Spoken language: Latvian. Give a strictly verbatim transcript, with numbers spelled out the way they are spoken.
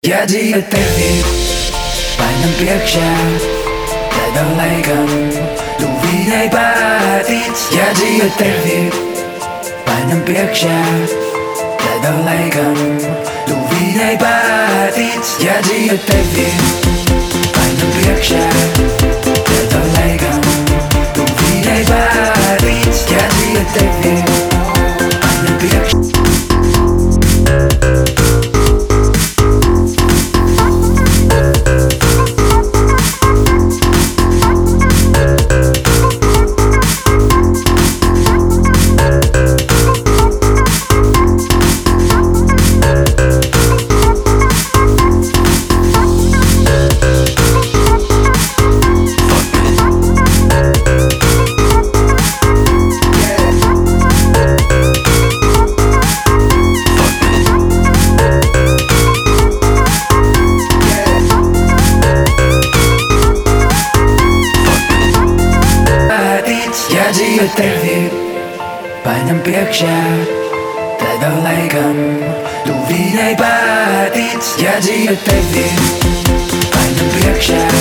Jadi ar tevi paņem priekšā, tādā laikam tu viņai patic. Jadi ar tevi paņem priekšā, tādā laikam tu viņai patic. Jadi ar tevi paņem priekšā, tādā laikam tu viņai patic. Jadi ar tevi paņem priekšā. Jadi ar tevi paņem priekšā, tādā laikam tu viņai patic. Jadi ar tevi paņem priekšā.